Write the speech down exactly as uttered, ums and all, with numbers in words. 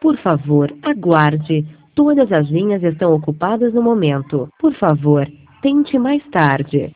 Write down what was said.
Por favor, aguarde. Todas as linhas estão ocupadas no momento. Por favor, tente mais tarde.